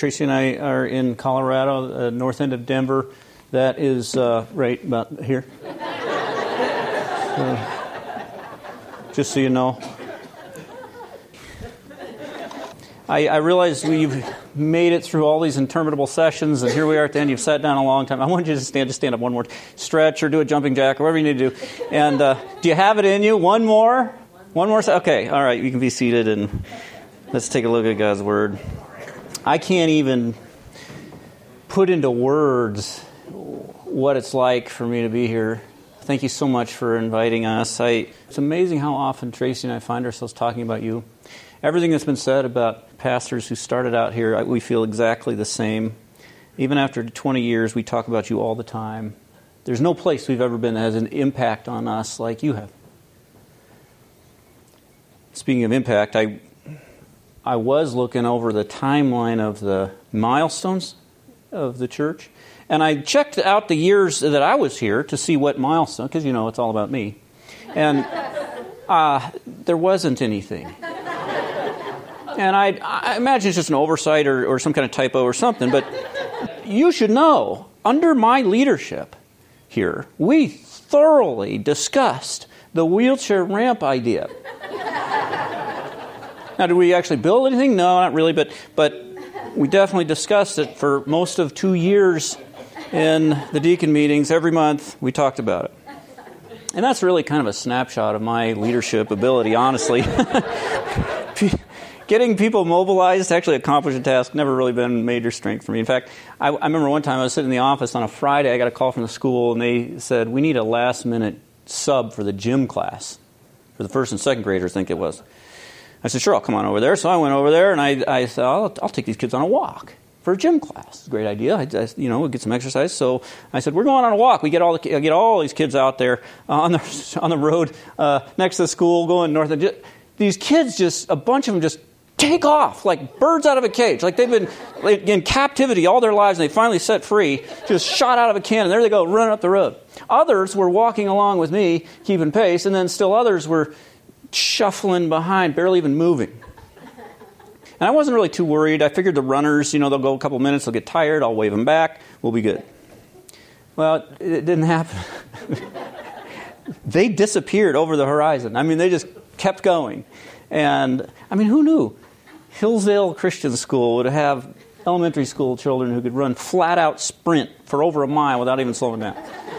Tracy and I are in Colorado, north end of Denver. That is right about here. Just so you know. I realize we've made it through all these interminable sessions, and here we are at the end. You've sat down a long time. I want you to stand up one more, stretch or do a jumping jack, or whatever you need to do. And do you have it in you? One more? One more? Okay, all right, you can be seated, and let's take a look at God's Word. I can't even put into words what it's like for me to be here. Thank you so much for inviting us. It's amazing how often Tracy and I find ourselves talking about you. Everything that's been said about pastors who started out here, we feel exactly the same. Even after 20 years, we talk about you all the time. There's no place we've ever been that has an impact on us like you have. Speaking of impact, I was looking over the timeline of the milestones of the church, and I checked out the years that I was here to see what milestone, because, it's all about me. And there wasn't anything. And I imagine it's just an oversight or some kind of typo or something, but you should know, under my leadership here, we thoroughly discussed the wheelchair ramp idea. Now, did we actually build anything? No, not really, but we definitely discussed it for most of 2 years in the deacon meetings. Every month, we talked about it. And that's really kind of a snapshot of my leadership ability, honestly. Getting people mobilized to actually accomplish a task never really been a major strength for me. In fact, I remember one time I was sitting in the office on a Friday. I got a call from the school, and they said, we need a last-minute sub for the gym class, for the first and second graders, I think it was. I said, sure, I'll come on over there. So I went over there, and I said, I'll take these kids on a walk for a gym class. It's a great idea. We'll get some exercise. So I said, we're going on a walk. We get all these kids out there on the road next to the school going north. These kids a bunch of them just take off like birds out of a cage. Like they've been in captivity all their lives, and they finally set free, just shot out of a cannon. There they go, running up the road. Others were walking along with me, keeping pace, and then still others were shuffling behind, barely even moving. And I wasn't really too worried. I figured the runners, they'll go a couple minutes, they'll get tired, I'll wave them back, we'll be good. Well, it didn't happen. They disappeared over the horizon. They just kept going. And, who knew? Hillsdale Christian School would have elementary school children who could run flat-out sprint for over a mile without even slowing down.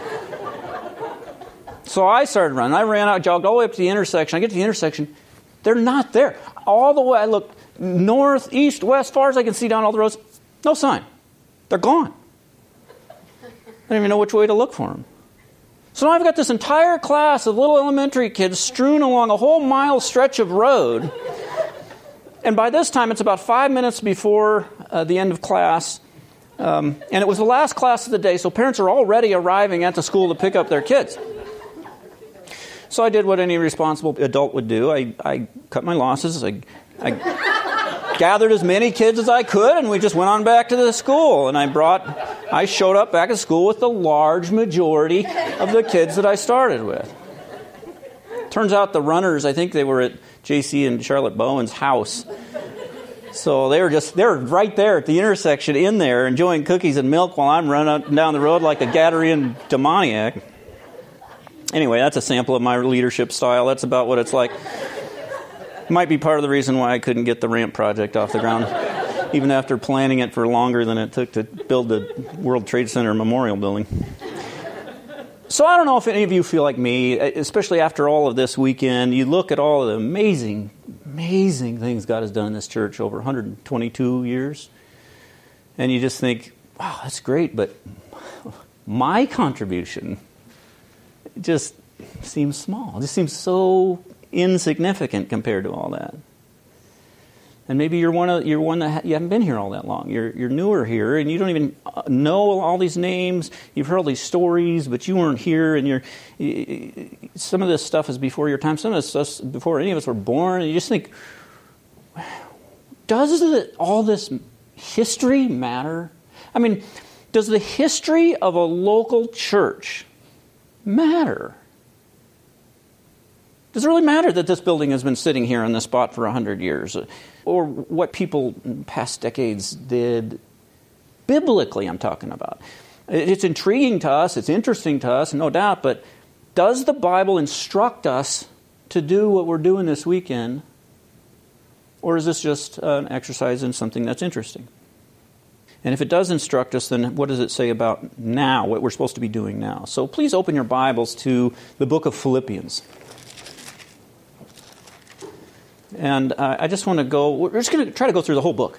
So I started running. I ran out, jogged all the way up to the intersection. I get to the intersection. They're not there. All the way, I looked north, east, west, far as I can see down all the roads. No sign. They're gone. I don't even know which way to look for them. So now I've got this entire class of little elementary kids strewn along a whole mile stretch of road. And by this time, it's about 5 minutes before the end of class. And it was the last class of the day, so parents are already arriving at the school to pick up their kids. So I did what any responsible adult would do. I cut my losses. I gathered as many kids as I could, and we just went on back to the school. And I showed up back at school with the large majority of the kids that I started with. Turns out the runners, I think they were at J.C. and Charlotte Bowen's house. So they were right there at the intersection in there enjoying cookies and milk while I'm running up and down the road like a Gadarene demoniac. Anyway, that's a sample of my leadership style. That's about what it's like. Might be part of the reason why I couldn't get the ramp project off the ground, even after planning it for longer than it took to build the World Trade Center Memorial Building. So I don't know if any of you feel like me, especially after all of this weekend. You look at all of the amazing, amazing things God has done in this church over 122 years, and you just think, wow, that's great, but my contribution just seems small. It just seems so insignificant compared to all that. And maybe you're one that you haven't been here all that long. You're newer here, and you don't even know all these names. You've heard all these stories, but you weren't here. And some of this stuff is before your time. Some of this stuff before any of us were born. And you just think, does all this history matter? Does the history of a local church matter? Does it really matter that this building has been sitting here on this spot for 100 years? Or what people in past decades did, biblically I'm talking about. It's intriguing to us, it's interesting to us, no doubt, but does the Bible instruct us to do what we're doing this weekend? Or is this just an exercise in something that's interesting? And if it does instruct us, then what does it say about now, what we're supposed to be doing now? So please open your Bibles to the book of Philippians. And I just want to we're just going to try to go through the whole book.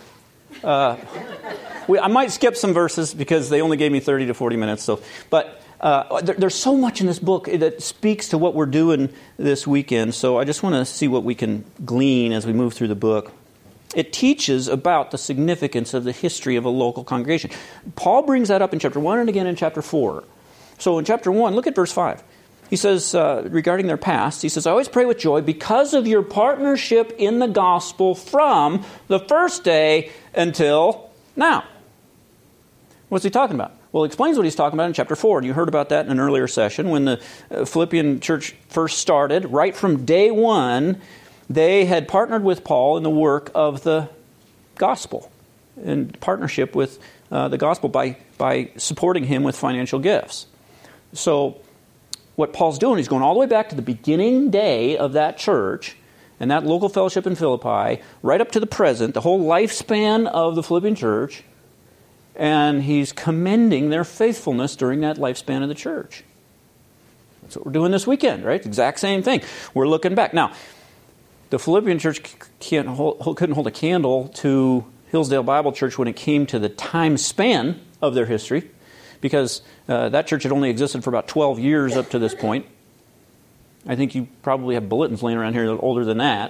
I might skip some verses because they only gave me 30 to 40 minutes. But there's so much in this book that speaks to what we're doing this weekend. So I just want to see what we can glean as we move through the book. It teaches about the significance of the history of a local congregation. Paul brings that up in chapter 1 and again in chapter 4. So in chapter 1, look at verse 5. He says, regarding their past, he says, I always pray with joy because of your partnership in the gospel from the first day until now. What's he talking about? Well, he explains what he's talking about in chapter 4. And you heard about that in an earlier session when the Philippian church first started. Right from day one, they had partnered with Paul in the work of the gospel, in partnership with the gospel by supporting him with financial gifts. So what Paul's doing, he's going all the way back to the beginning day of that church and that local fellowship in Philippi, right up to the present, the whole lifespan of the Philippian church, and he's commending their faithfulness during that lifespan of the church. That's what we're doing this weekend, right? Exact same thing. We're looking back. Now, the Philippian church couldn't hold a candle to Hillsdale Bible Church when it came to the time span of their history, because that church had only existed for about 12 years up to this point. I think you probably have bulletins laying around here that are older than that.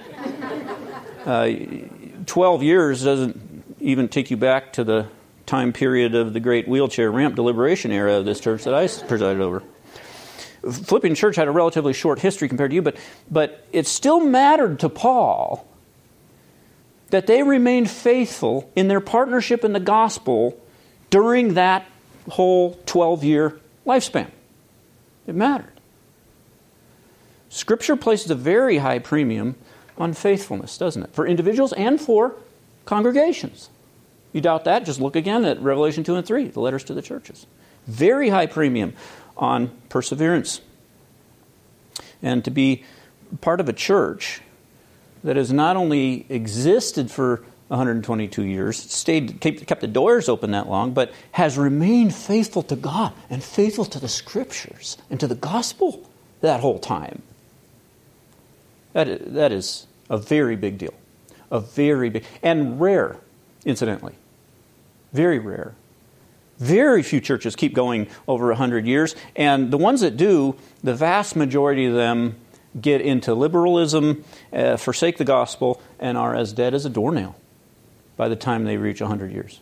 12 years doesn't even take you back to the time period of the great wheelchair ramp deliberation era of this church that I presided over. Philippian church had a relatively short history compared to you, but it still mattered to Paul that they remained faithful in their partnership in the gospel during that whole 12-year lifespan. It mattered. Scripture places a very high premium on faithfulness, doesn't it? For individuals and for congregations. You doubt that? Just look again at Revelation 2 and 3, the letters to the churches. Very high premium on perseverance. And to be part of a church that has not only existed for 122 years, kept the doors open that long, but has remained faithful to God and faithful to the Scriptures and to the gospel that whole time. That is a very big deal. A very big, and rare, incidentally. Very rare. Very few churches keep going over 100 years, and the ones that do, the vast majority of them get into liberalism, forsake the gospel, and are as dead as a doornail by the time they reach 100 years.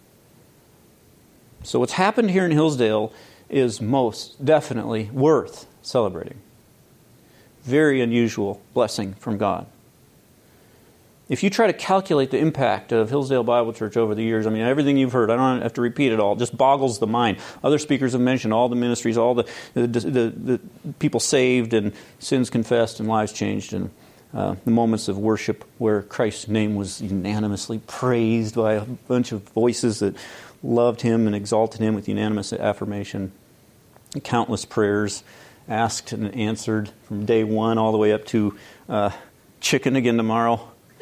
So what's happened here in Hillsdale is most definitely worth celebrating. Very unusual blessing from God. If you try to calculate the impact of Hillsdale Bible Church over the years, I mean, everything you've heard, I don't have to repeat it all, just boggles the mind. Other speakers have mentioned all the ministries, all the people saved and sins confessed and lives changed, and the moments of worship where Christ's name was unanimously praised by a bunch of voices that loved Him and exalted Him with unanimous affirmation. Countless prayers asked and answered from day one all the way up to chicken again tomorrow.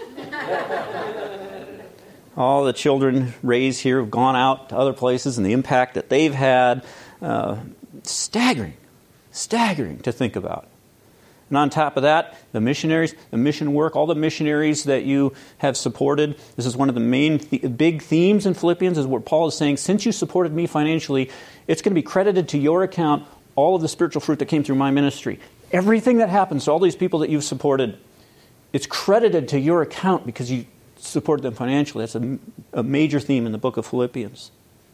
All the children raised here have gone out to other places, and the impact that they've had, staggering to think about. And on top of that, the missionaries, the mission work, all the missionaries that you have supported. This is one of the main big themes in Philippians, is where Paul is saying, since you supported me financially, it's going to be credited to your account all of the spiritual fruit that came through my ministry. Everything that happens to all these people that you've supported, it's credited to your account because you supported them financially. That's a major theme in the book of Philippians.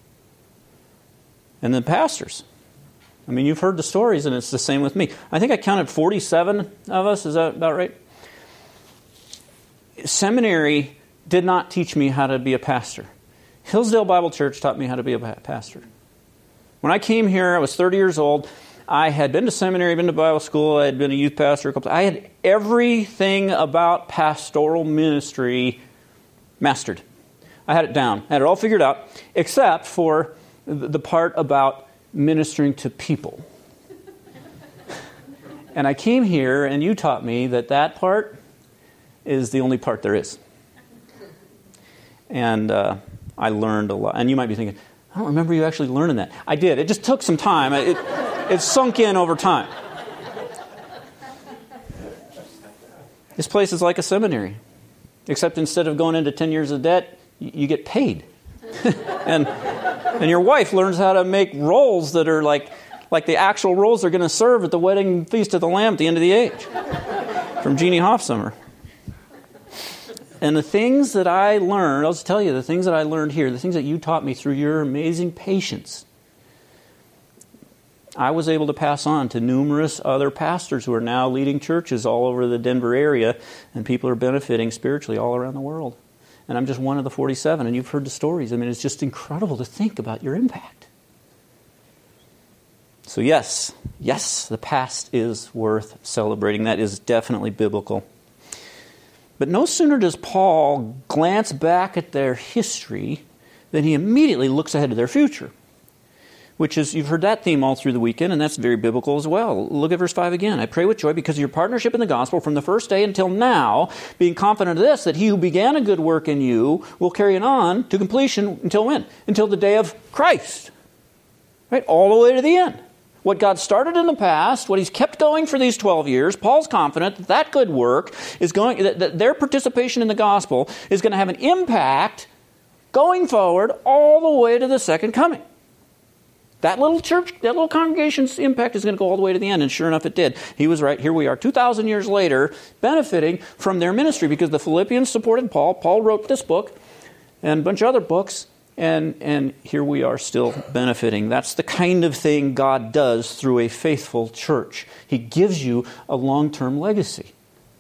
And then pastors. I mean, you've heard the stories, and it's the same with me. I think I counted 47 of us. Is that about right? Seminary did not teach me how to be a pastor. Hillsdale Bible Church taught me how to be a pastor. When I came here, I was 30 years old. I had been to seminary, been to Bible school, I had been a youth pastor. I had everything about pastoral ministry mastered. I had it down. I had it all figured out, except for the part about ministering to people. And I came here, and you taught me that part is the only part there is. And I learned a lot. And you might be thinking, I don't remember you actually learning that. I did. It just took some time. It sunk in over time. This place is like a seminary, except instead of going into 10 years of debt, you get paid. and your wife learns how to make rolls that are like the actual rolls they're going to serve at the wedding feast of the Lamb at the end of the age. From Jeannie Hofsummer. And the things that I learned, I'll just tell you, the things that I learned here, the things that you taught me through your amazing patience, I was able to pass on to numerous other pastors who are now leading churches all over the Denver area, and people are benefiting spiritually all around the world. And I'm just one of the 47, and you've heard the stories. I mean, it's just incredible to think about your impact. So yes, the past is worth celebrating. That is definitely biblical. But no sooner does Paul glance back at their history than he immediately looks ahead to their future. Which is, you've heard that theme all through the weekend, and that's very biblical as well. Look at verse 5 again. I pray with joy because of your partnership in the gospel from the first day until now, being confident of this, that he who began a good work in you will carry it on to completion until when? Until the day of Christ. Right? All the way to the end. What God started in the past, what he's kept going for these 12 years, Paul's confident that that good work is going, that their participation in the gospel is going to have an impact going forward all the way to the second coming. That little church, that little congregation's impact is going to go all the way to the end, and sure enough it did. He was right. Here we are, 2,000 years later, benefiting from their ministry because the Philippians supported Paul. Paul wrote this book and a bunch of other books, and here we are still benefiting. That's the kind of thing God does through a faithful church. He gives you a long-term legacy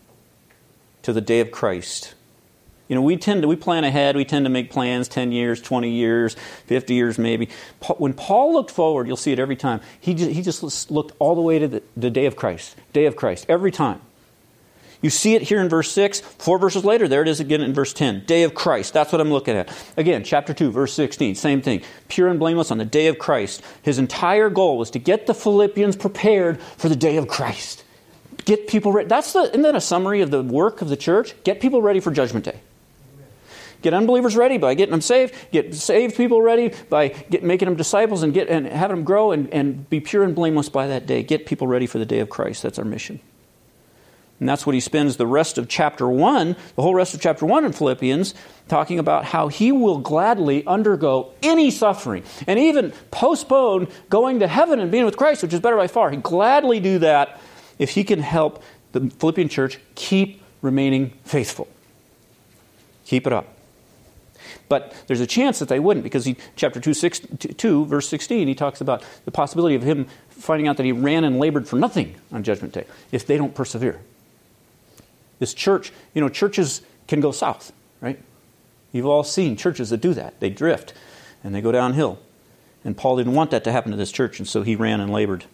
to the day of Christ. You know, we plan ahead. We tend to make plans 10 years, 20 years, 50 years maybe. When Paul looked forward, you'll see it every time. He just looked all the way to the day of Christ. Day of Christ. Every time. You see it here in verse 6. 4 verses later, there it is again in verse 10. Day of Christ. That's what I'm looking at. Again, chapter 2, verse 16. Same thing. Pure and blameless on the day of Christ. His entire goal was to get the Philippians prepared for the day of Christ. Get people ready. Isn't that a summary of the work of the church? Get people ready for Judgment Day. Get unbelievers ready by getting them saved. Get saved people ready by making them disciples and having them grow and be pure and blameless by that day. Get people ready for the day of Christ. That's our mission. And that's what he spends the rest of chapter 1, the whole rest of chapter 1 in Philippians, talking about how he will gladly undergo any suffering and even postpone going to heaven and being with Christ, which is better by far. He'd gladly do that if he can help the Philippian church keep remaining faithful. Keep it up. But there's a chance that they wouldn't, because chapter 2, verse 16, he talks about the possibility of him finding out that he ran and labored for nothing on Judgment Day if they don't persevere. This church, churches can go south, right? You've all seen churches that do that. They drift and they go downhill. And Paul didn't want that to happen to this church, and so he ran and labored.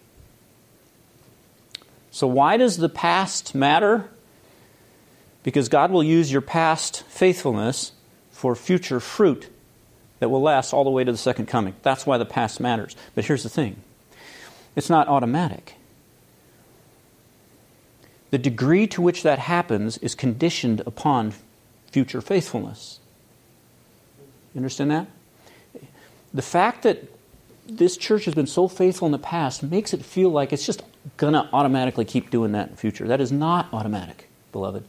So why does the past matter? Because God will use your past faithfulness for future fruit that will last all the way to the second coming. That's why the past matters. But here's the thing. It's not automatic. The degree to which that happens is conditioned upon future faithfulness. You understand that? The fact that this church has been so faithful in the past makes it feel like it's just going to automatically keep doing that in the future. That is not automatic, beloved.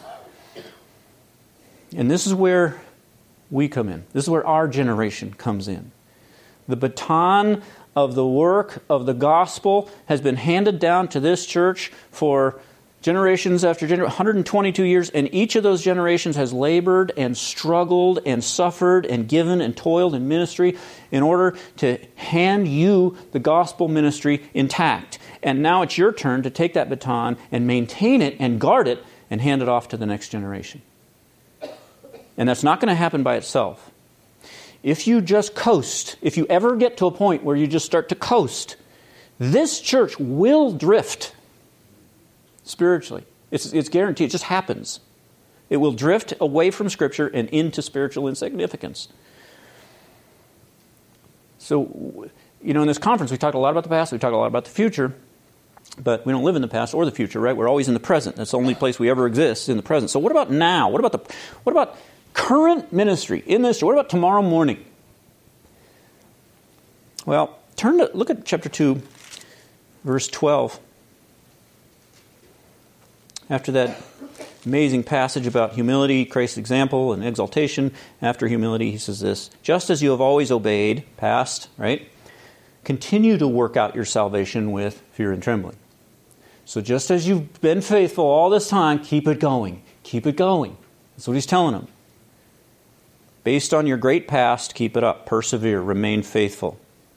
And this is where we come in. This is where our generation comes in. The baton of the work of the gospel has been handed down to this church for generations after generations, 122 years, and each of those generations has labored and struggled and suffered and given and toiled in ministry in order to hand you the gospel ministry intact. And now it's your turn to take that baton and maintain it and guard it and hand it off to the next generation. And that's not going to happen by itself. If you just coast, if you ever get to a point where you just start to coast, This church will drift spiritually. It's guaranteed. It just happens. It will drift away from Scripture and into spiritual insignificance. So, in this conference, we talked a lot about the past, we talked a lot about the future, but we don't live in the past or the future, right? We're always in the present. That's the only place we ever exist, in the present. So what about now? What about current ministry in this? What about tomorrow morning? Well, look at chapter 2, verse 12. After that amazing passage about humility, Christ's example, and exaltation, after humility, he says this: just as you have always obeyed, past, right? Continue to work out your salvation with fear and trembling. So just as you've been faithful all this time, keep it going. Keep it going. That's what he's telling them. Based on your great past, keep it up. Persevere. Remain faithful.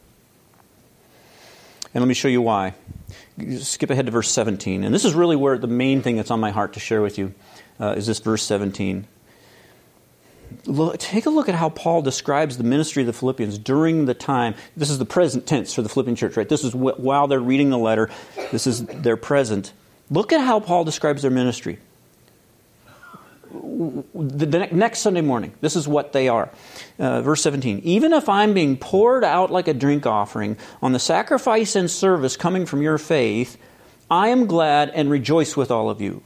And let me show you why. Skip ahead to verse 17. And this is really where the main thing that's on my heart to share with you is this verse 17. Take a look at how Paul describes the ministry of the Philippians during the time. This is the present tense for the Philippian church, right? This is while they're reading the letter. This is their present. Look at how Paul describes their ministry. The next Sunday morning, this is what they are. Verse 17. Even if I'm being poured out like a drink offering on the sacrifice and service coming from your faith, I am glad and rejoice with all of you.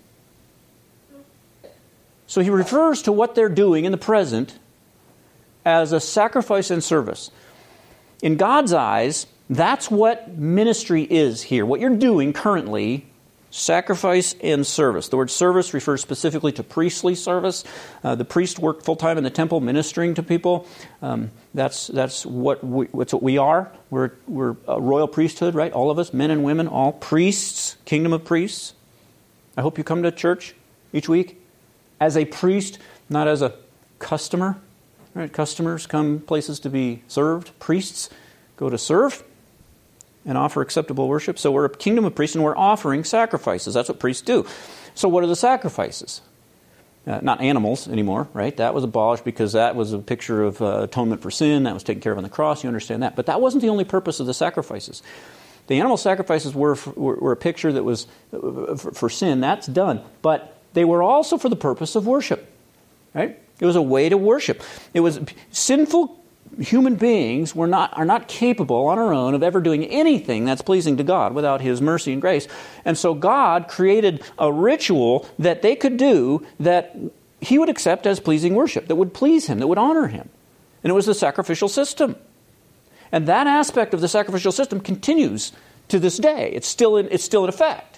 So he refers to what they're doing in the present as a sacrifice and service. In God's eyes, that's what ministry is here. What you're doing currently, sacrifice and service. The word service refers specifically to priestly service. The priest worked full-time in the temple ministering to people. That's what we are. We're a royal priesthood, right? All of us, men and women, all priests, kingdom of priests. I hope you come to church each week as a priest, not as a customer. Right? Customers come places to be served. Priests go to serve and offer acceptable worship. So we're a kingdom of priests and we're offering sacrifices. That's what priests do. So what are the sacrifices? Not animals anymore, right? That was abolished because that was a picture of atonement for sin. That was taken care of on the cross. You understand that. But that wasn't the only purpose of the sacrifices. The animal sacrifices were a picture that was for sin. That's done. But they were also for the purpose of worship, right? It was a way to worship. It was sinful human beings are not capable on our own of ever doing anything that's pleasing to God without His mercy and grace. And so God created a ritual that they could do that He would accept as pleasing worship, that would please Him, that would honor Him. And it was the sacrificial system. And that aspect of the sacrificial system continues to this day. It's still in effect.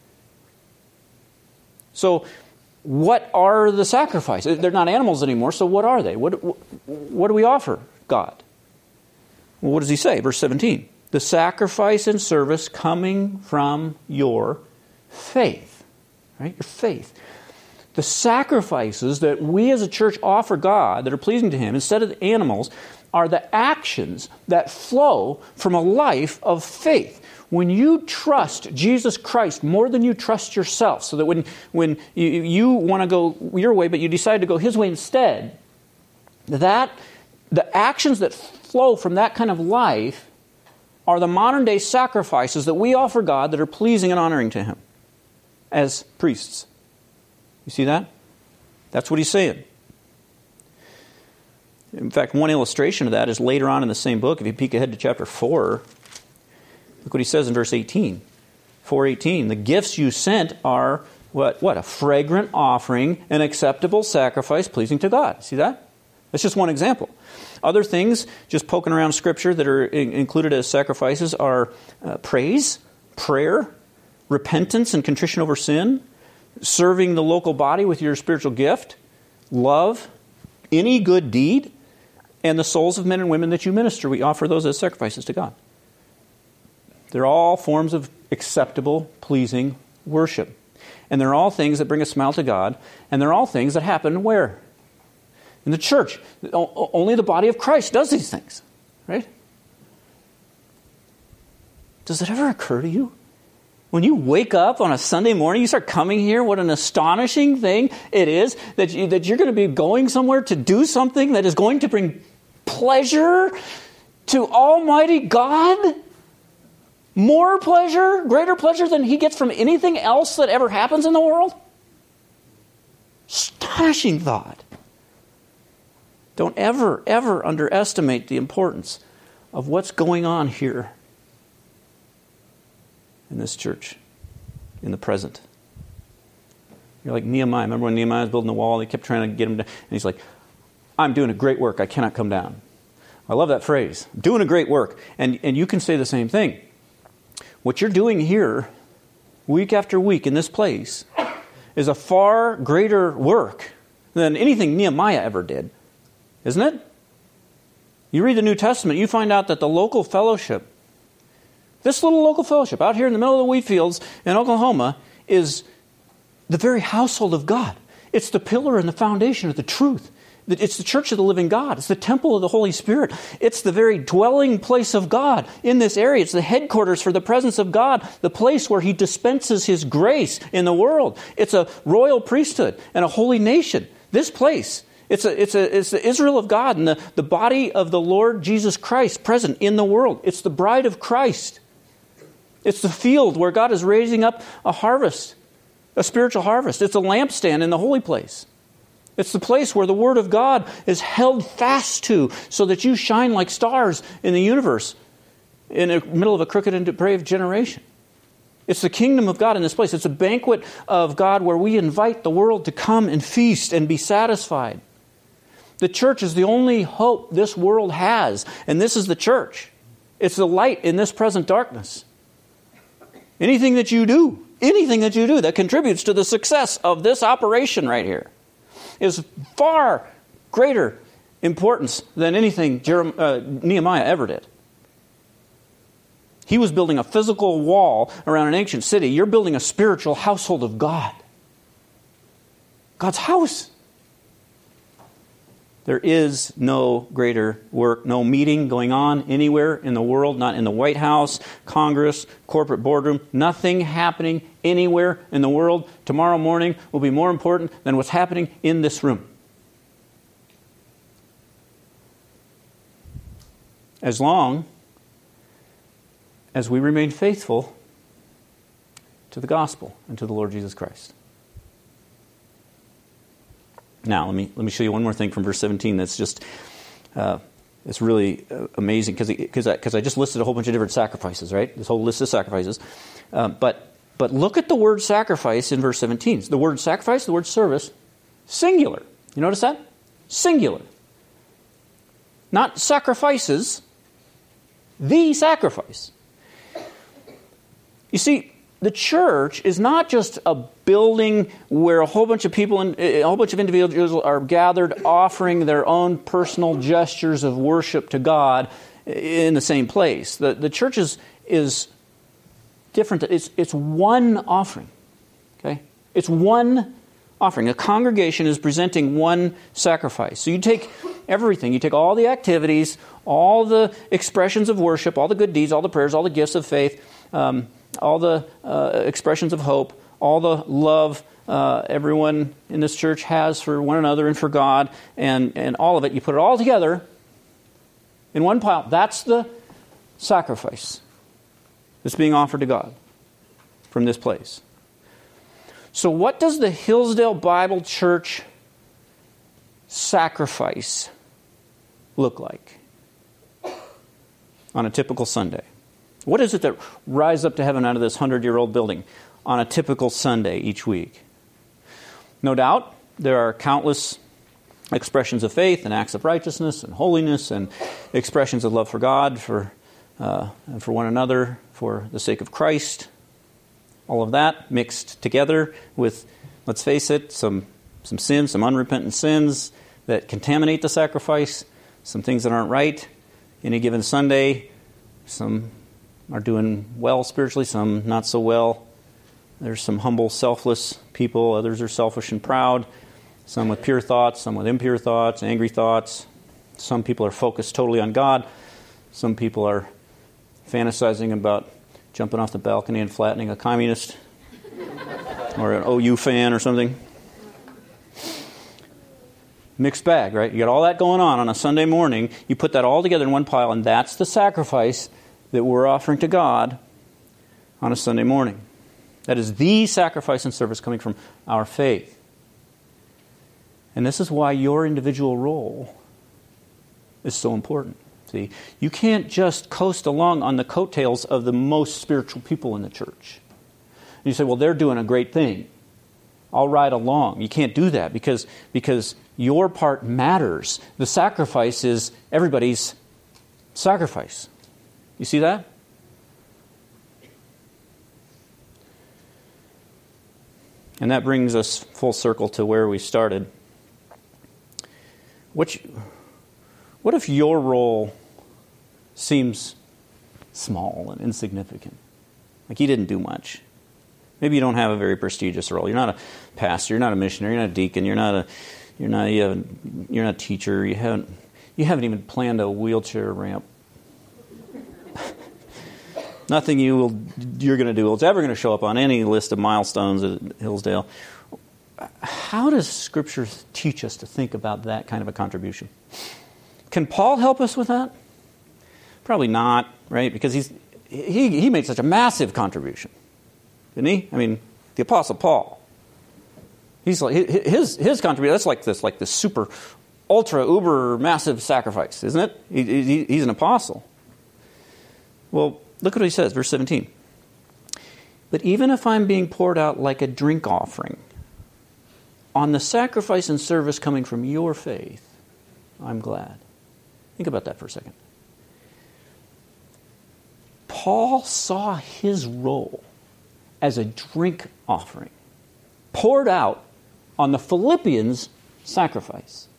So, what are the sacrifices? They're not animals anymore, so what are they? What do we offer God? Well, what does he say? Verse 17. The sacrifice and service coming from your faith. Right? Your faith. The sacrifices that we as a church offer God that are pleasing to Him, instead of the animals, are the actions that flow from a life of faith. When you trust Jesus Christ more than you trust yourself, so that when you want to go your way, but you decide to go His way instead, that the actions that flow from that kind of life are the modern day sacrifices that we offer God that are pleasing and honoring to Him as priests. You see that? That's what he's saying. In fact, one illustration of that is later on in the same book. If you peek ahead to chapter 4, look what he says in verse 18. 4:18, the gifts you sent are what? A fragrant offering, an acceptable sacrifice pleasing to God. See that? That's just one example. Other things, just poking around Scripture, that are included as sacrifices are praise, prayer, repentance and contrition over sin, serving the local body with your spiritual gift, love, any good deed, and the souls of men and women that you minister. We offer those as sacrifices to God. They're all forms of acceptable, pleasing worship. And they're all things that bring a smile to God. And they're all things that happen where? In the church. Only the body of Christ does these things. Right? Does it ever occur to you? When you wake up on a Sunday morning, you start coming here, what an astonishing thing it is that you're going to be going somewhere to do something that is going to bring pleasure to Almighty God. More pleasure, greater pleasure than he gets from anything else that ever happens in the world? Astonishing thought. Don't ever, ever underestimate the importance of what's going on here in this church, in the present. You're like Nehemiah. Remember when Nehemiah was building the wall? They kept trying to get him down. And he's like, I'm doing a great work. I cannot come down. I love that phrase. Doing a great work. And you can say the same thing. What you're doing here, week after week in this place, is a far greater work than anything Nehemiah ever did. Isn't it? You read the New Testament, you find out that the local fellowship, this little local fellowship out here in the middle of the wheat fields in Oklahoma, is the very household of God. It's the pillar and the foundation of the truth. It's the church of the living God. It's the temple of the Holy Spirit. It's the very dwelling place of God in this area. It's the headquarters for the presence of God, the place where He dispenses His grace in the world. It's a royal priesthood and a holy nation. This place, it's the Israel of God and the body of the Lord Jesus Christ present in the world. It's the bride of Christ. It's the field where God is raising up a harvest, a spiritual harvest. It's a lampstand in the holy place. It's the place where the Word of God is held fast to so that you shine like stars in the universe in the middle of a crooked and depraved generation. It's the kingdom of God in this place. It's a banquet of God where we invite the world to come and feast and be satisfied. The church is the only hope this world has, and this is the church. It's the light in this present darkness. Anything that you do that contributes to the success of this operation right here is far greater importance than anything Nehemiah ever did. He was building a physical wall around an ancient city. You're building a spiritual household of God. God's house. There is no greater work, no meeting going on anywhere in the world, not in the White House, Congress, corporate boardroom, nothing happening anywhere in the world tomorrow morning will be more important than what's happening in this room. As long as we remain faithful to the gospel and to the Lord Jesus Christ. Now, let me show you one more thing from verse 17 that's just, it's really amazing because I just listed a whole bunch of different sacrifices, right? This whole list of sacrifices. But look at the word sacrifice in verse 17. The word sacrifice, the word service, singular. You notice that? Singular. Not sacrifices, the sacrifice. You see, the church is not just a building where a whole bunch of people and a whole bunch of individuals are gathered offering their own personal gestures of worship to God in the same place. The church is different. It's one offering. Okay? It's one offering. A congregation is presenting one sacrifice. So you take everything. You take all the activities, all the expressions of worship, all the good deeds, all the prayers, all the gifts of faith, all the expressions of hope, all the love everyone in this church has for one another and for God, and all of it. You put it all together in one pile. That's the sacrifice that's being offered to God from this place. So what does the Hillsdale Bible Church sacrifice look like on a typical Sunday? What is it that rises up to heaven out of this 100-year-old building on a typical Sunday each week? No doubt, there are countless expressions of faith and acts of righteousness and holiness and expressions of love for God, and for one another, for the sake of Christ. All of that mixed together with, let's face it, some sins, some unrepentant sins that contaminate the sacrifice, some things that aren't right. Any given Sunday, some are doing well spiritually, some not so well. There's some humble, selfless people. Others are selfish and proud. Some with pure thoughts, some with impure thoughts, angry thoughts. Some people are focused totally on God. Some people are fantasizing about jumping off the balcony and flattening a communist or an OU fan or something. Mixed bag, right? You got all that going on a Sunday morning. You put that all together in one pile, and that's the sacrifice that we're offering to God on a Sunday morning. That is the sacrifice and service coming from our faith. And this is why your individual role is so important. See, you can't just coast along on the coattails of the most spiritual people in the church. And you say, well, they're doing a great thing. I'll ride along. You can't do that because your part matters. The sacrifice is everybody's sacrifice. You see that? And that brings us full circle to where we started. What if your role seems small and insignificant? Like you didn't do much. Maybe you don't have a very prestigious role. You're not a pastor. You're not a missionary. You're not a deacon. You're not a teacher. You haven't even planned a wheelchair ramp. Nothing you're going to do. It's ever going to show up on any list of milestones at Hillsdale. How does Scripture teach us to think about that kind of a contribution? Can Paul help us with that? Probably not, right? Because he made such a massive contribution, didn't he? I mean, the Apostle Paul. He's like his contribution. That's like this super, ultra, uber, massive sacrifice, isn't it? He's an apostle. Well, look what he says, verse 17. But even if I'm being poured out like a drink offering on the sacrifice and service coming from your faith, I'm glad. Think about that for a second. Paul saw his role as a drink offering poured out on the Philippians' sacrifice.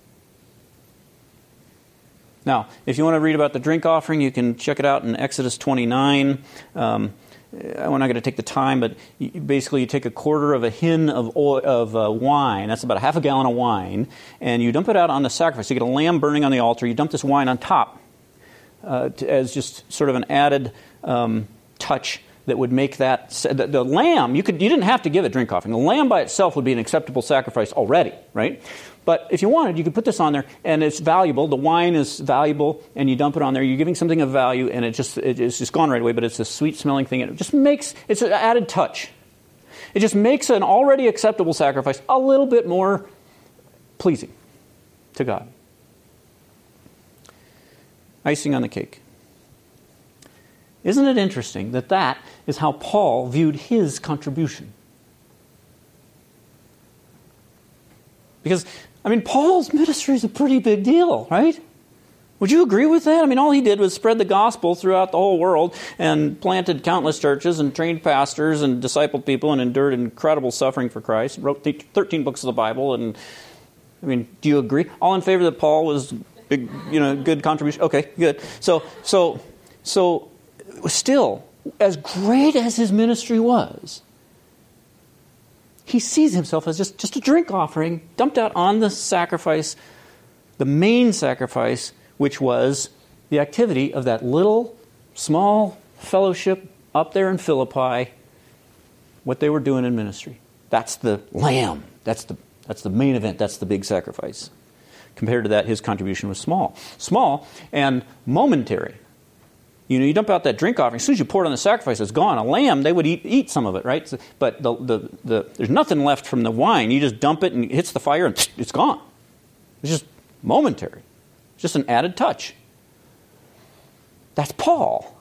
Now, if you want to read about the drink offering, you can check it out in Exodus 29. We're not going to take the time, but basically you take a quarter of a hin of wine, that's about a half a gallon of wine, and you dump it out on the sacrifice. You get a lamb burning on the altar, you dump this wine on top as just sort of an added touch that would make that... The lamb, you didn't have to give it drink offering. The lamb by itself would be an acceptable sacrifice already, right? But if you wanted, you could put this on there, and it's valuable. The wine is valuable, and you dump it on there. You're giving something of value, and it's just gone right away, but it's a sweet-smelling thing. And it just makes... It's an added touch. It just makes an already acceptable sacrifice a little bit more pleasing to God. Icing on the cake. Isn't it interesting that is how Paul viewed his contribution? Because, Paul's ministry is a pretty big deal, right? Would you agree with that? All he did was spread the gospel throughout the whole world and planted countless churches and trained pastors and discipled people and endured incredible suffering for Christ. Wrote 13 books of the Bible. And do you agree? All in favor that Paul was big, good contribution? Okay, good. So still, as great as his ministry was, he sees himself as just a drink offering dumped out on the sacrifice, the main sacrifice, which was the activity of that little, small fellowship up there in Philippi, what they were doing in ministry. That's the lamb. That's the main event. That's the big sacrifice. Compared to that, his contribution was small. Small and momentary. You dump out that drink offering. As soon as you pour it on the sacrifice, it's gone. A lamb, they would eat some of it, right? But there's nothing left from the wine. You just dump it and it hits the fire and it's gone. It's just momentary. It's just an added touch. That's Paul.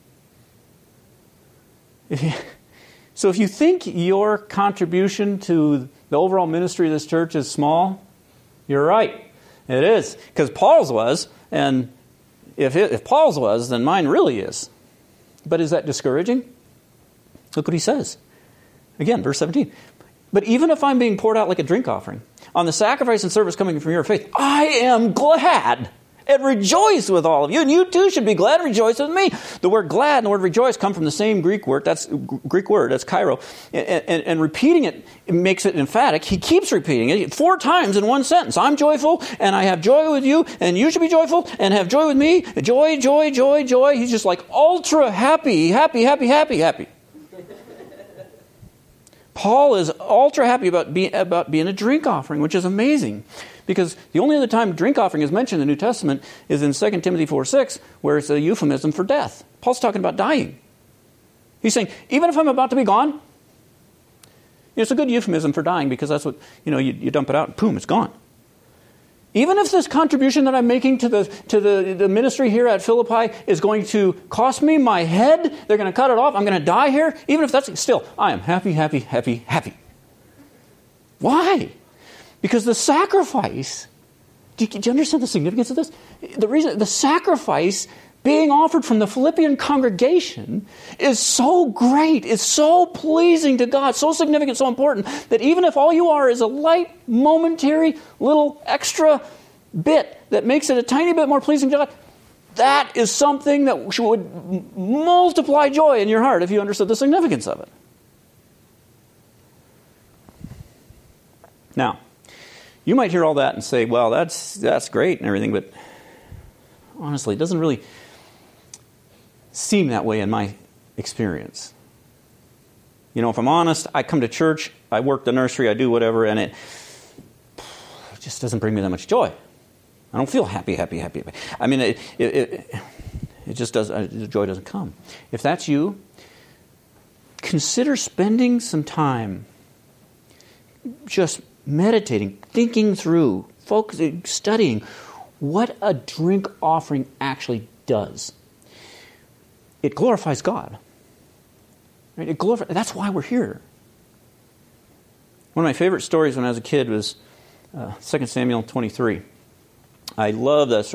So if you think your contribution to the overall ministry of this church is small, you're right. It is. Because Paul's was, and if Paul's was, then mine really is. But is that discouraging? Look what he says. Again, verse 17. But even if I'm being poured out like a drink offering on the sacrifice and service coming from your faith, I am glad and rejoice with all of you. And you too should be glad and rejoice with me. The word glad and the word rejoice come from the same Greek word. That's kairo. And repeating it makes it emphatic. He keeps repeating it 4 times in one sentence. I'm joyful and I have joy with you and you should be joyful and have joy with me. Joy, joy, joy, joy. He's just like ultra happy. Paul is ultra happy about being a drink offering, which is amazing. Because the only other time drink offering is mentioned in the New Testament is in 2 Timothy 4:6, where it's a euphemism for death. Paul's talking about dying. He's saying, even if I'm about to be gone, it's a good euphemism for dying because that's what, you dump it out and boom, it's gone. Even if this contribution that I'm making to the ministry here at Philippi is going to cost me my head, they're going to cut it off, I'm going to die here, even if that's still, I am happy, happy, happy, happy. Why? Because the sacrifice, do you understand the significance of this? The sacrifice being offered from the Philippian congregation is so great, is so pleasing to God, so significant, so important, that even if all you are is a light, momentary, little extra bit that makes it a tiny bit more pleasing to God, that is something that would multiply joy in your heart if you understood the significance of it. Now, you might hear all that and say, well, that's great and everything, but honestly, it doesn't really seem that way in my experience. If I'm honest, I come to church, I work the nursery, I do whatever, and it just doesn't bring me that much joy. I don't feel happy, happy, happy. I mean, it just doesn't, the joy doesn't come. If that's you, consider spending some time just meditating, thinking through, focusing, studying what a drink offering actually does. It glorifies God. Right? That's why we're here. One of my favorite stories when I was a kid was 2 Samuel 23. I love this.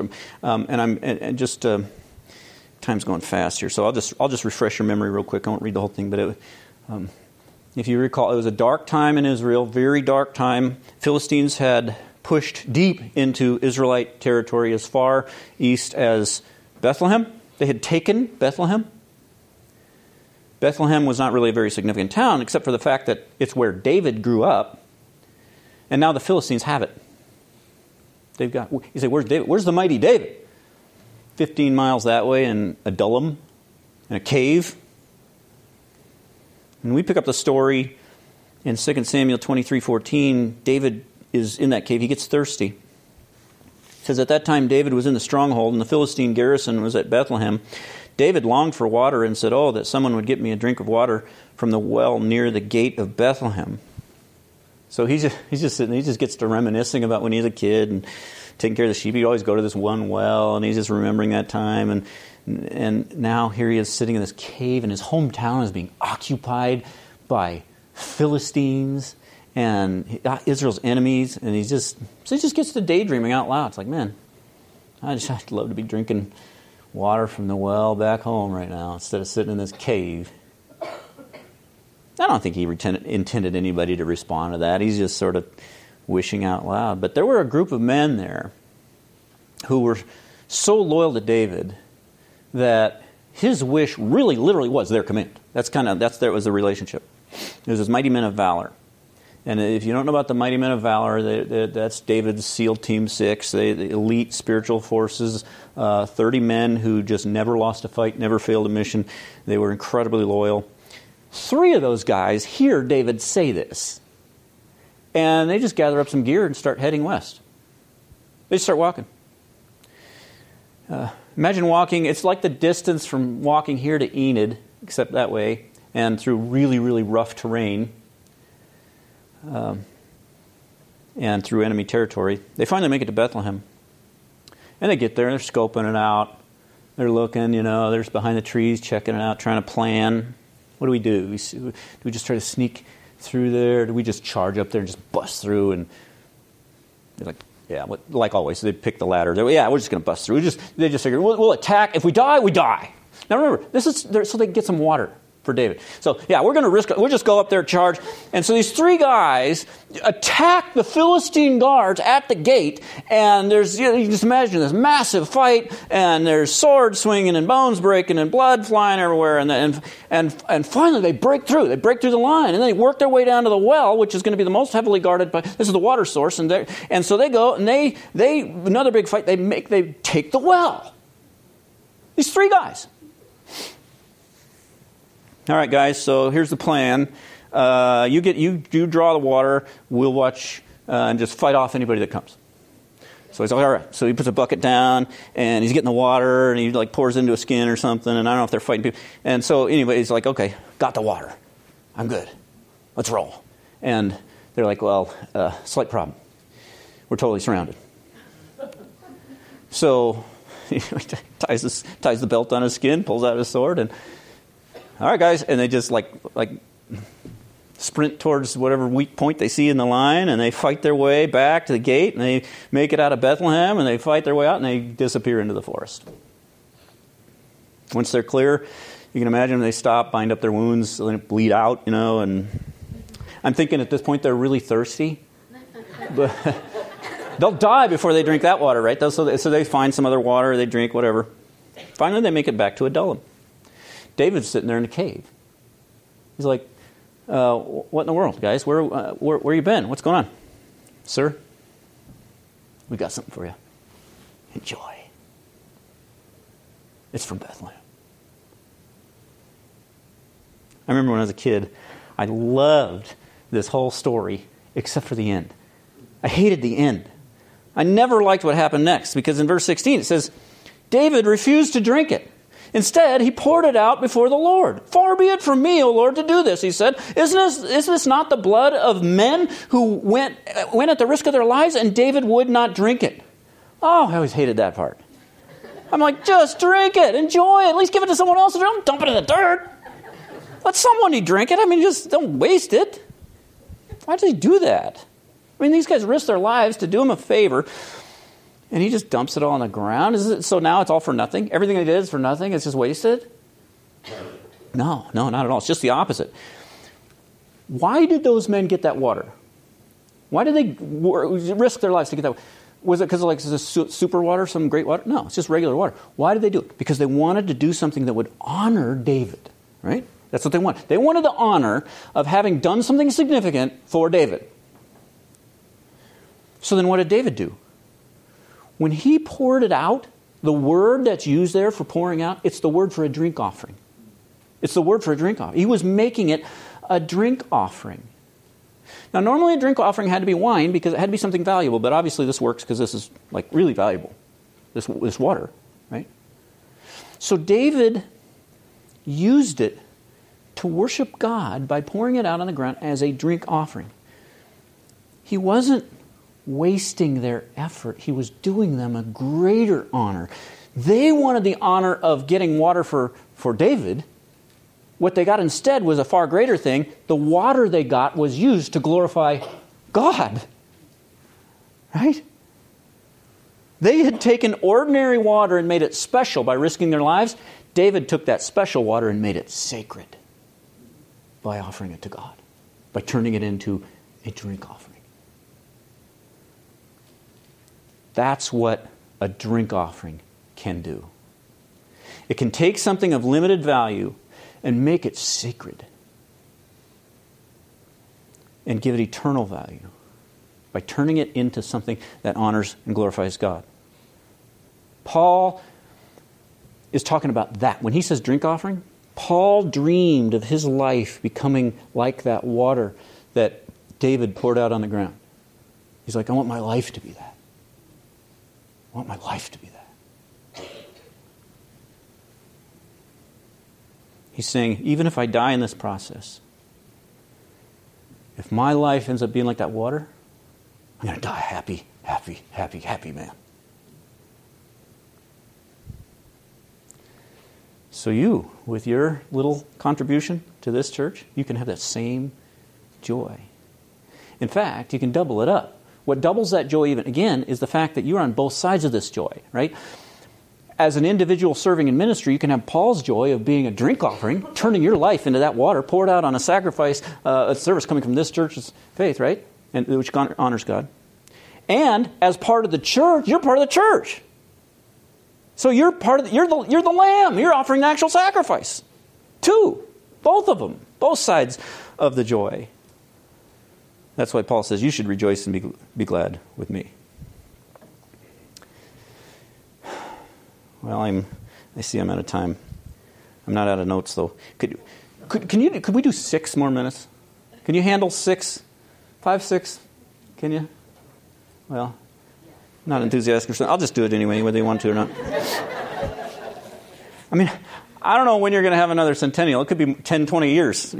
Time's going fast here, so I'll just refresh your memory real quick. I won't read the whole thing, but if you recall, it was a dark time in Israel, very dark time. Philistines had pushed deep into Israelite territory as far east as Bethlehem. They had taken Bethlehem. Bethlehem was not really a very significant town, except for the fact that it's where David grew up. And now the Philistines have it. You say, where's David? Where's the mighty David? 15 miles that way in Adullam, in a cave. And we pick up the story in 2 Samuel 23:14. David is in that cave. He gets thirsty. It says, at that time David was in the stronghold, and the Philistine garrison was at Bethlehem. David longed for water and said, that someone would get me a drink of water from the well near the gate of Bethlehem. So he's just sitting there. He just gets to reminiscing about when he was a kid and taking care of the sheep. He'd always go to this one well, and he's just remembering that time. And now here he is sitting in this cave, and his hometown is being occupied by Philistines and Israel's enemies. And he just gets to daydreaming out loud. It's like, man, I'd love to be drinking water from the well back home right now instead of sitting in this cave. I don't think he intended anybody to respond to that. He's just sort of wishing out loud. But there were a group of men there who were so loyal to David that his wish really literally was their command. That was the relationship. It was his mighty men of valor. And if you don't know about the mighty men of valor, that's David's SEAL Team 6, the elite spiritual forces, 30 men who just never lost a fight, never failed a mission. They were incredibly loyal. 3 of those guys hear David say this, and they just gather up some gear and start heading west. They start walking. Imagine walking, it's like the distance from walking here to Enid, except that way, and through really, really rough terrain. And through enemy territory. They finally make it to Bethlehem. And they get there and they're scoping it out. They're looking, they're behind the trees, checking it out, trying to plan. What do? Do we just try to sneak through there? Do we just charge up there and just bust through? And they're like, yeah, like always, they pick the ladder. We're just going to bust through. They just figure, we'll attack. If we die, we die. Now remember, this is so they can get some water for David. So, we're going to risk it. We'll just go up there, charge. And so these 3 guys attack the Philistine guards at the gate, and there's, you can just imagine this massive fight, and there's swords swinging and bones breaking and blood flying everywhere, and finally they break through. They break through the line, and then they work their way down to the well, which is going to be the most heavily guarded. This is the water source, and so they go, and they another big fight. They take the well. These 3 guys. All right, guys, so here's the plan. You draw the water. We'll watch and just fight off anybody that comes. So he's like, all right. So he puts a bucket down, and he's getting the water, and he like pours into a skin or something, and I don't know if they're fighting people. And so anyway, he's like, okay, got the water. I'm good. Let's roll. And they're like, well, slight problem. We're totally surrounded. So he ties the belt on his skin, pulls out his sword, and all right, guys. And they just like sprint towards whatever weak point they see in the line, and they fight their way back to the gate, and they make it out of Bethlehem, and they fight their way out, and they disappear into the forest. Once they're clear, you can imagine they stop, bind up their wounds, let it bleed out, and I'm thinking at this point they're really thirsty. But they'll die before they drink that water, right? So they find some other water, they drink, whatever. Finally, they make it back to Adullam. David's sitting there in a cave. He's like, what in the world, guys? Where you been? What's going on? Sir, we got something for you. Enjoy. It's from Bethlehem. I remember when I was a kid, I loved this whole story except for the end. I hated the end. I never liked what happened next, because in verse 16 it says, David refused to drink it. Instead, he poured it out before the Lord. Far be it from me, O Lord, to do this, he said. Isn't this not the blood of men who went at the risk of their lives? And David would not drink it. Oh, I always hated that part. I'm like, just drink it. Enjoy it. At least give it to someone else. Don't dump it in the dirt. Let someone drink it. I mean, just don't waste it. Why does he do that? I mean, these guys risk their lives to do him a favor, and he just dumps it all on the ground. So now it's all for nothing? Everything he did is for nothing? It's just wasted? No, not at all. It's just the opposite. Why did those men get that water? Why did they risk their lives to get that water? Was it because of this super water, some great water? No, it's just regular water. Why did they do it? Because they wanted to do something that would honor David, right? That's what they wanted. They wanted the honor of having done something significant for David. So then what did David do? When he poured it out, the word that's used there for pouring out, it's the word for a drink offering. It's the word for a drink offering. He was making it a drink offering. Now, normally a drink offering had to be wine because it had to be something valuable, but obviously this works because this is really valuable, this water, right? So David used it to worship God by pouring it out on the ground as a drink offering. He wasn't wasting their effort. He was doing them a greater honor. They wanted the honor of getting water for David. What they got instead was a far greater thing. The water they got was used to glorify God. Right? They had taken ordinary water and made it special by risking their lives. David took that special water and made it sacred by offering it to God, by turning it into a drink offering. That's what a drink offering can do. It can take something of limited value and make it sacred and give it eternal value by turning it into something that honors and glorifies God. Paul is talking about that. When he says drink offering, Paul dreamed of his life becoming like that water that David poured out on the ground. He's like, I want my life to be that. I want my life to be that. He's saying, even if I die in this process, if my life ends up being like that water, I'm going to die happy, happy, happy, happy man. So you, with your little contribution to this church, you can have that same joy. In fact, you can double it up. What doubles that joy even, again, is the fact that you're on both sides of this joy, right? As an individual serving in ministry, you can have Paul's joy of being a drink offering, turning your life into that water, poured out on a sacrifice, a service coming from this church's faith, right? And which honors God. And as part of the church, you're part of the church. So you're the lamb. You're offering the actual sacrifice. Both of them, both sides of the joy. That's why Paul says you should rejoice and be glad with me. Well, I see I'm out of time. I'm not out of notes though. Could we do 6 more minutes? Can you handle 6? 5, 6? Can you? Well, Not enthusiastic or something. I'll just do it anyway, whether you want to or not. I mean, I don't know when you're going to have another centennial. It could be 10, 20 years,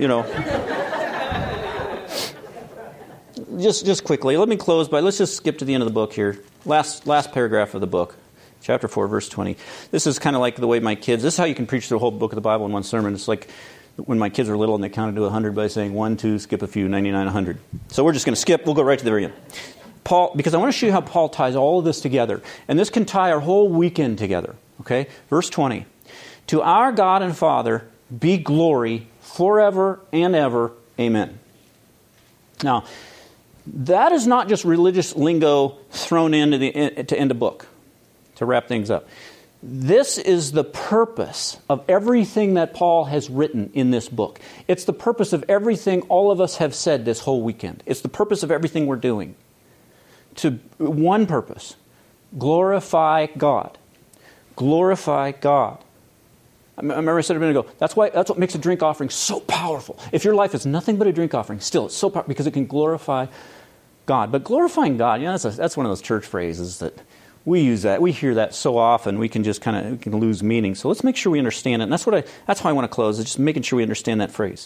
Just quickly, let me close by, let's just skip to the end of the book here. Last paragraph of the book, chapter 4, verse 20. This is kind of like the way my kids, this is how you can preach the whole book of the Bible in one sermon. It's like when my kids were little and they counted to 100 by saying 1, 2, skip a few, 99, 100. So we're just going to skip, we'll go right to the very end. Paul, because I want to show you how Paul ties all of this together. And this can tie our whole weekend together. Okay? Verse 20. To our God and Father be glory forever and ever. Amen. Now, that is not just religious lingo thrown in to end a book, to wrap things up. This is the purpose of everything that Paul has written in this book. It's the purpose of everything all of us have said this whole weekend. It's the purpose of everything we're doing. To one purpose, glorify God. Glorify God. I remember I said a minute ago, that's what makes a drink offering so powerful. If your life is nothing but a drink offering, still it's so powerful because it can glorify God. But glorifying God, that's one of those church phrases that we use that. We hear that so often we can just we can lose meaning. So let's make sure we understand it. And that's how I want to close, is just making sure we understand that phrase.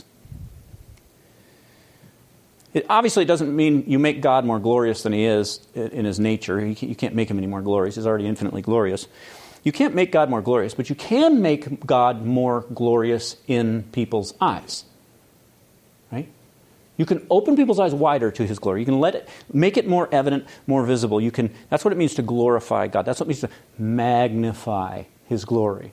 Obviously, it doesn't mean you make God more glorious than He is in His nature. You can't make Him any more glorious. He's already infinitely glorious. You can't make God more glorious, but you can make God more glorious in people's eyes. Right? You can open people's eyes wider to His glory. You can make it more evident, more visible. That's what it means to glorify God. That's what it means to magnify His glory.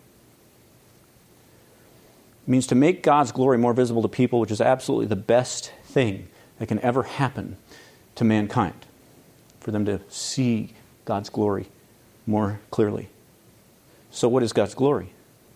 It means to make God's glory more visible to people, which is absolutely the best thing that can ever happen to mankind, for them to see God's glory more clearly. So what is God's glory?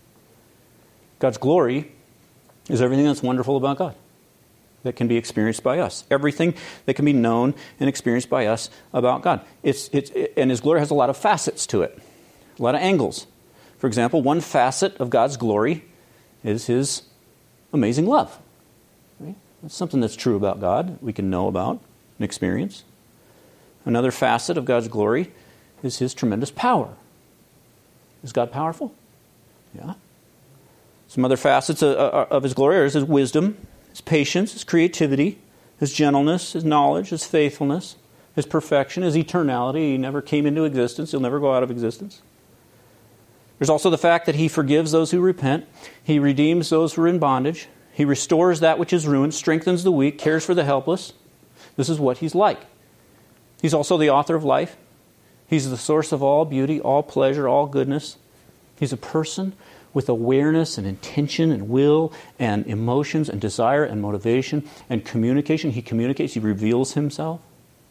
God's glory is everything that's wonderful about God that can be experienced by us. Everything that can be known and experienced by us about God. And His glory has a lot of facets to it, a lot of angles. For example, one facet of God's glory is His amazing love. Right? That's something that's true about God, we can know about and experience. Another facet of God's glory is His tremendous power. Is God powerful? Yeah. Some other facets of His glory are His wisdom, His patience, His creativity, His gentleness, His knowledge, His faithfulness, His perfection, His eternality. He never came into existence. He'll never go out of existence. There's also the fact that He forgives those who repent. He redeems those who are in bondage. He restores that which is ruined, strengthens the weak, cares for the helpless. This is what He's like. He's also the author of life. He's the source of all beauty, all pleasure, all goodness. He's a person with awareness and intention and will and emotions and desire and motivation and communication. He communicates, He reveals Himself.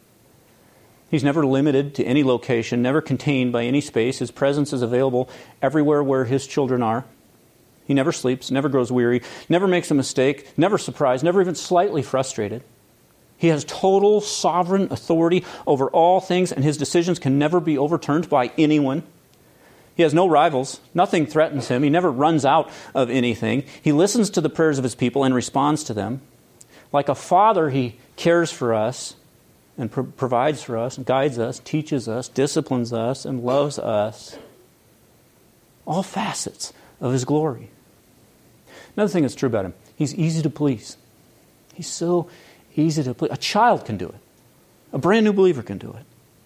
He's never limited to any location, never contained by any space. His presence is available everywhere where His children are. He never sleeps, never grows weary, never makes a mistake, never surprised, never even slightly frustrated. He has total sovereign authority over all things, and His decisions can never be overturned by anyone. He has no rivals. Nothing threatens Him. He never runs out of anything. He listens to the prayers of His people and responds to them. Like a father, He cares for us and provides for us, and guides us, teaches us, disciplines us, and loves us. All facets of His glory. Another thing that's true about Him, He's easy to please. He's so easy to please. A child can do it. A brand new believer can do it.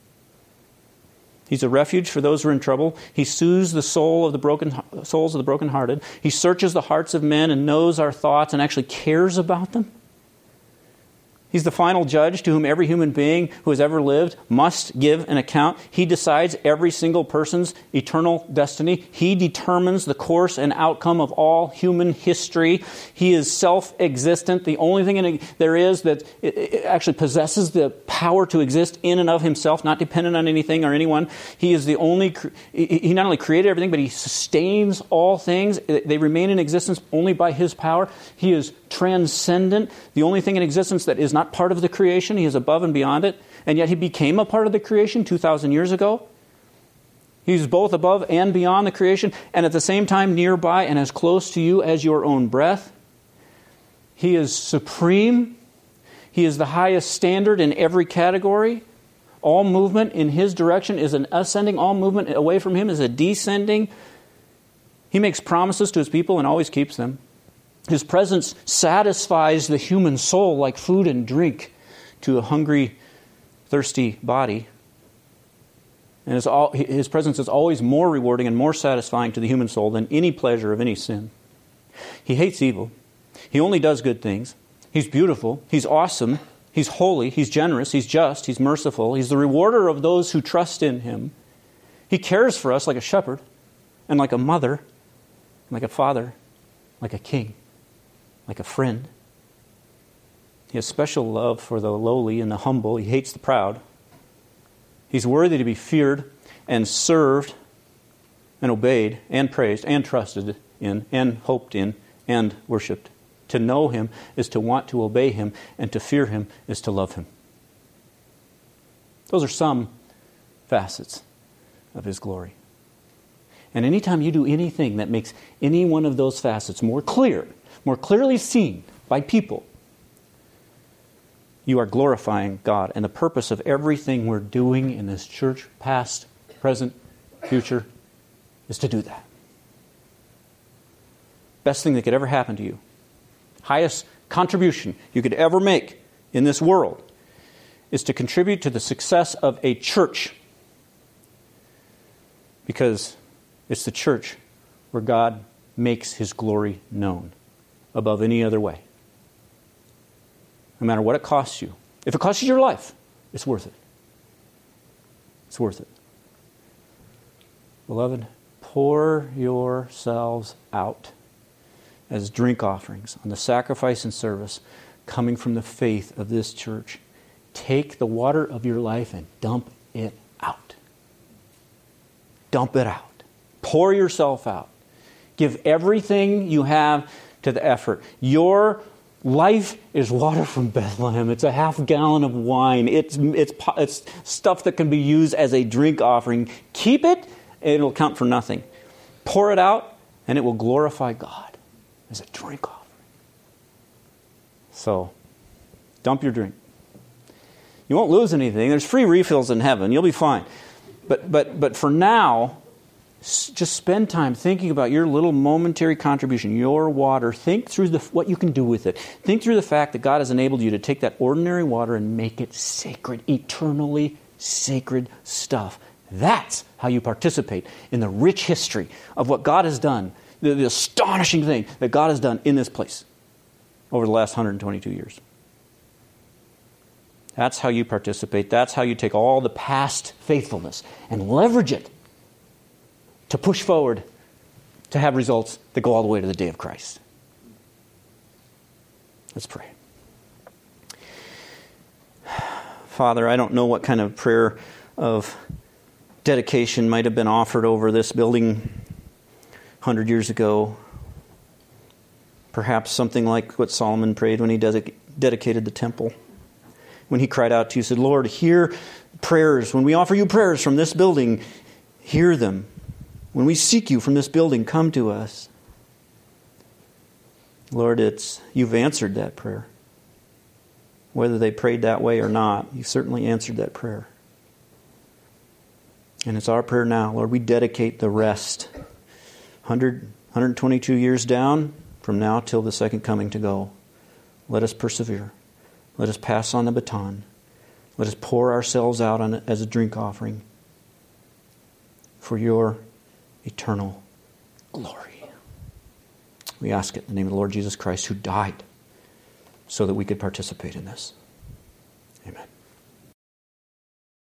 He's a refuge for those who are in trouble. He soothes the souls of the brokenhearted. He searches the hearts of men and knows our thoughts and actually cares about them. He's the final judge to whom every human being who has ever lived must give an account. He decides every single person's eternal destiny. He determines the course and outcome of all human history. He is self-existent. The only thing there is that it actually possesses the power to exist in and of Himself, not dependent on anything or anyone. He is the only. He not only created everything, but He sustains all things. They remain in existence only by His power. He is transcendent. The only thing in existence that is not part of the creation. He is above and beyond it. And yet He became a part of the creation 2,000 years ago. He's both above and beyond the creation, and at the same time nearby and as close to you as your own breath. He is supreme. He is the highest standard in every category. All movement in His direction is an ascending. All movement away from Him is a descending. He makes promises to His people and always keeps them. His presence satisfies the human soul like food and drink to a hungry, thirsty body. And His presence is always more rewarding and more satisfying to the human soul than any pleasure of any sin. He hates evil. He only does good things. He's beautiful. He's awesome. He's holy. He's generous. He's just. He's merciful. He's the rewarder of those who trust in Him. He cares for us like a shepherd and like a mother, like a father, like a king, like a friend. He has special love for the lowly and the humble. He hates the proud. He's worthy to be feared and served and obeyed and praised and trusted in and hoped in and worshipped. To know Him is to want to obey Him, and to fear Him is to love Him. Those are some facets of His glory. And anytime you do anything that makes any one of those facets more clearly seen by people, you are glorifying God. And the purpose of everything we're doing in this church, past, present, future, is to do that. Best thing that could ever happen to you, highest contribution you could ever make in this world, is to contribute to the success of a church. Because it's the church where God makes His glory known above any other way. No matter what it costs you. If it costs you your life, it's worth it. It's worth it. Beloved, pour yourselves out as drink offerings on the sacrifice and service coming from the faith of this church. Take the water of your life and dump it out. Dump it out. Pour yourself out. Give everything you have to the effort. Your life is water from Bethlehem. It's a half gallon of wine. It's stuff that can be used as a drink offering. Keep it, and it'll count for nothing. Pour it out, and it will glorify God as a drink offering. So, dump your drink. You won't lose anything. There's free refills in heaven. You'll be fine. But for now, just spend time thinking about your little momentary contribution, your water. Think through what you can do with it. Think through the fact that God has enabled you to take that ordinary water and make it sacred, eternally sacred stuff. That's how you participate in the rich history of what God has done, the astonishing thing that God has done in this place over the last 122 years. That's how you participate. That's how you take all the past faithfulness and leverage it to push forward, to have results that go all the way to the day of Christ. Let's pray. Father, I don't know what kind of prayer of dedication might have been offered over this building 100 years ago. Perhaps something like what Solomon prayed when he dedicated the temple. When he cried out to you, said, Lord, hear prayers. When we offer you prayers from this building, hear them. When we seek you from this building, come to us. Lord, you've answered that prayer. Whether they prayed that way or not, you certainly answered that prayer. And it's our prayer now. Lord, we dedicate the rest. 122 years down from now till the second coming to go. Let us persevere. Let us pass on the baton. Let us pour ourselves out on it as a drink offering for your eternal glory. We ask it in the name of the Lord Jesus Christ, who died so that we could participate in this. Amen.